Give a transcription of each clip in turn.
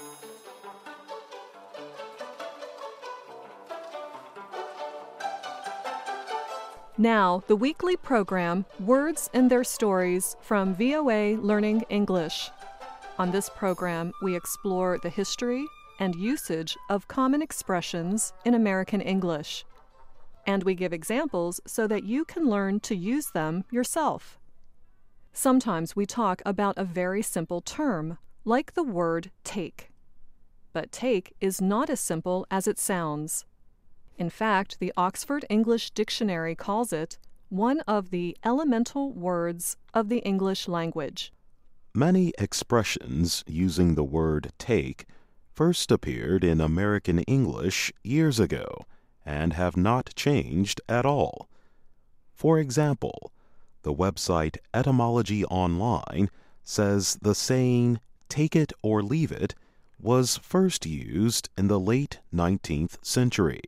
Now, the weekly program, Words and Their Stories from VOA Learning English. On this program, we explore the history and usage of common expressions in American English. And we give examples so that you can learn to use them yourself. Sometimes we talk about a very simple term, like the word take. But take is not as simple as it sounds. In fact, the Oxford English Dictionary calls it one of the elemental words of the English language. Many expressions using the word take first appeared in American English years ago and have not changed at all. For example, the website Etymology Online says the saying, "take it or leave it," was first used in the late 19th century.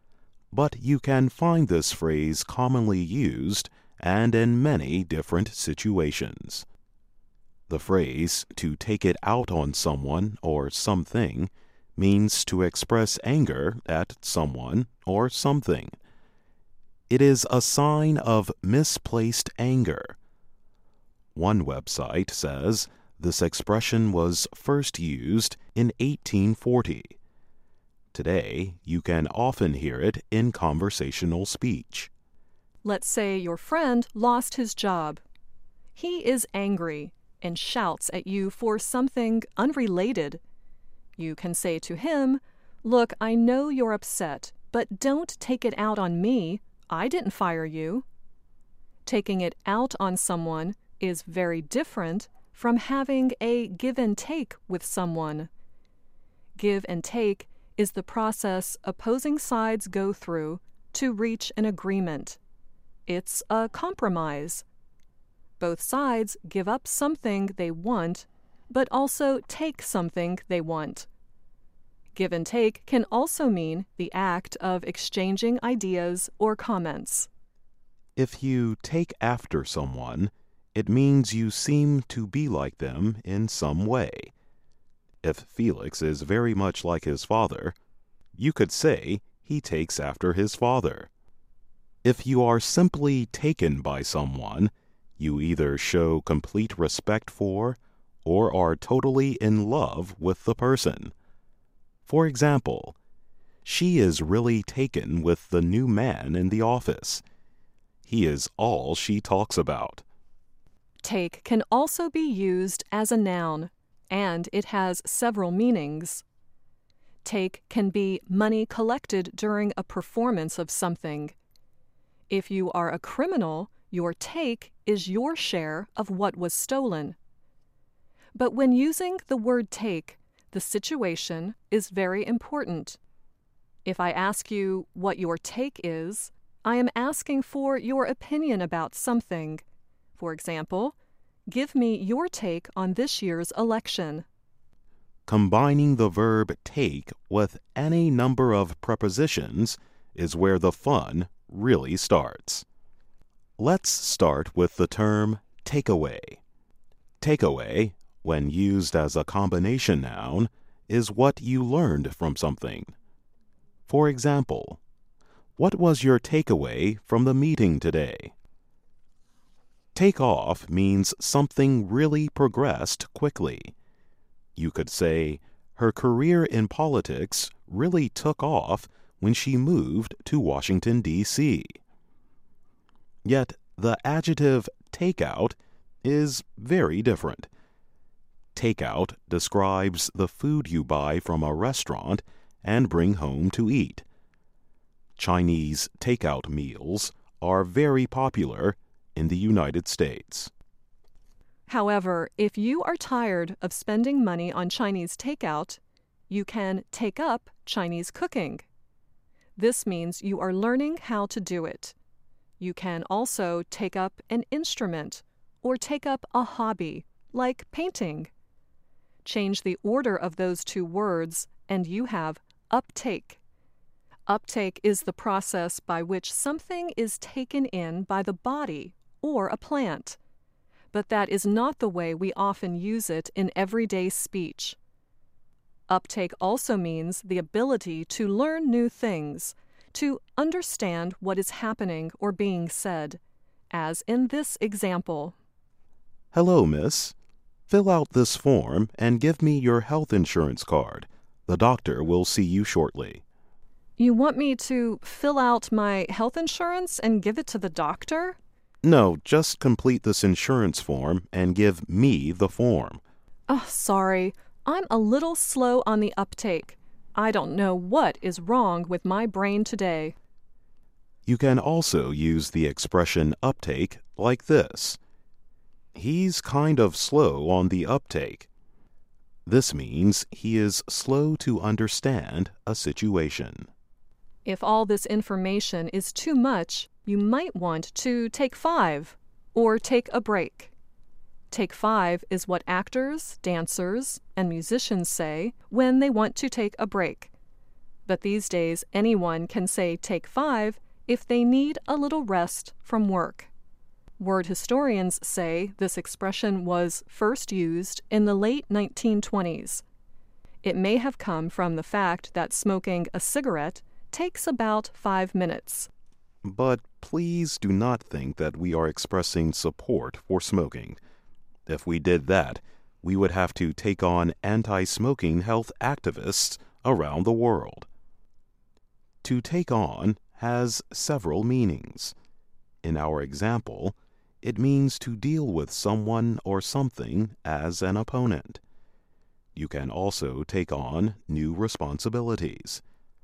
But you can find this phrase commonly used and in many different situations. The phrase "to take it out on someone or something" means to express anger at someone or something. It is a sign of misplaced anger. One website says this expression was first used in 1840. Today, you can often hear it in conversational speech. Let's say your friend lost his job. He is angry and shouts at you for something unrelated. You can say to him, "Look, I know you're upset, but don't take it out on me. I didn't fire you." Taking it out on someone is very different from having a give and take with someone. Give and take is the process opposing sides go through to reach an agreement. It's a compromise. Both sides give up something they want, but also take something they want. Give and take can also mean the act of exchanging ideas or comments. If you take after someone, it means you seem to be like them in some way. If Felix is very much like his father, you could say he takes after his father. If you are simply taken by someone, you either show complete respect for or are totally in love with the person. For example, she is really taken with the new man in the office. He is all she talks about. Take can also be used as a noun, and it has several meanings. Take can be money collected during a performance of something. If you are a criminal, your take is your share of what was stolen. But when using the word take, the situation is very important. If I ask you what your take is, I am asking for your opinion about something. For example, give me your take on this year's election. Combining the verb take with any number of prepositions is where the fun really starts. Let's start with the term takeaway. Takeaway, when used as a combination noun, is what you learned from something. For example, what was your takeaway from the meeting today? Take off means something really progressed quickly. You could say, her career in politics really took off when she moved to Washington, D.C. Yet the adjective take out is very different. Take out describes the food you buy from a restaurant and bring home to eat. Chinese takeout meals are very popular in the United States. However, if you are tired of spending money on Chinese takeout, you can take up Chinese cooking. This means you are learning how to do it. You can also take up an instrument or take up a hobby, like painting. Change the order of those two words and you have uptake. Uptake is the process by which something is taken in by the body or a plant, but that is not the way we often use it in everyday speech. Uptake also means the ability to learn new things, to understand what is happening or being said, as in this example. Hello, miss. Fill out this form and give me your health insurance card. The doctor will see you shortly. You want me to fill out my health insurance and give it to the doctor? No, just complete this insurance form and give me the form. Oh, sorry. I'm a little slow on the uptake. I don't know what is wrong with my brain today. You can also use the expression uptake like this. He's kind of slow on the uptake. This means he is slow to understand a situation. If all this information is too much, you might want to take 5 or take a break. Take 5 is what actors, dancers, and musicians say when they want to take a break. But these days, anyone can say take 5 if they need a little rest from work. Word historians say this expression was first used in the late 1920s. It may have come from the fact that smoking a cigarette takes about 5 minutes. But please do not think that we are expressing support for smoking. If we did that, we would have to take on anti-smoking health activists around the world. To take on has several meanings. In our example, it means to deal with someone or something as an opponent. You can also take on new responsibilities.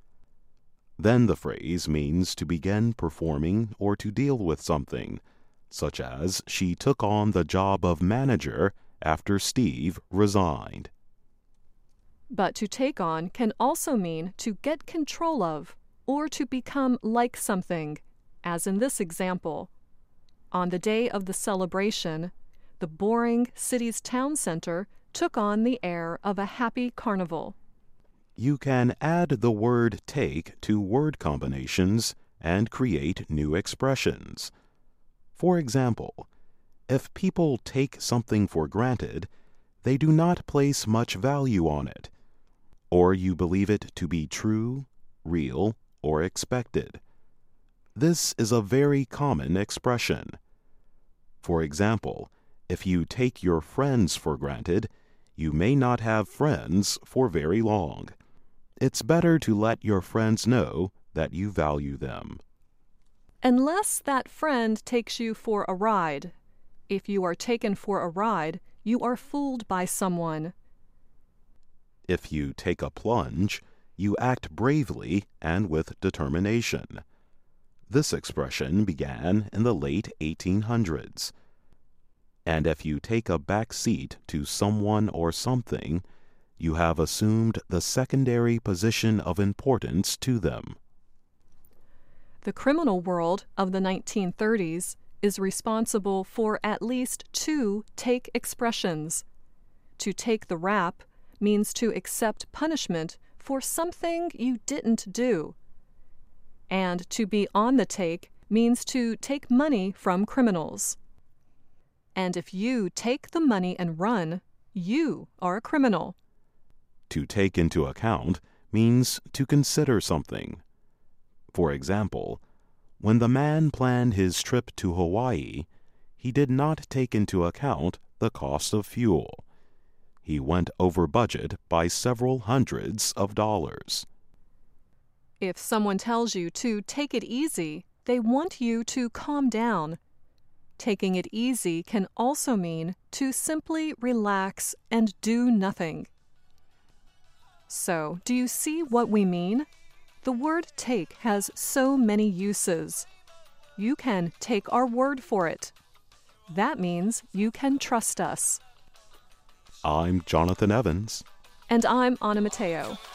Then the phrase means to begin performing or to deal with something, such as she took on the job of manager after Steve resigned. But to take on can also mean to get control of or to become like something, as in this example. On the day of the celebration, the boring city's town center took on the air of a happy carnival. You can add the word take to word combinations and create new expressions. For example, if people take something for granted, they do not place much value on it, or you believe it to be true, real, or expected. This is a very common expression. For example, if you take your friends for granted, you may not have friends for very long. It's better to let your friends know that you value them. Unless that friend takes you for a ride. If you are taken for a ride, you are fooled by someone. If you take a plunge, you act bravely and with determination. This expression began in the late 1800s. And if you take a back seat to someone or something, you have assumed the secondary position of importance to them. The criminal world of the 1930s is responsible for at least 2 take expressions. To take the rap means to accept punishment for something you didn't do. And to be on the take means to take money from criminals. And if you take the money and run, you are a criminal. To take into account means to consider something. For example, when the man planned his trip to Hawaii, he did not take into account the cost of fuel. He went over budget by several hundreds of dollars. If someone tells you to take it easy, they want you to calm down. Taking it easy can also mean to simply relax and do nothing. So, do you see what we mean? The word take has so many uses. You can take our word for it. That means you can trust us. I'm Jonathan Evans. And I'm Anna Mateo.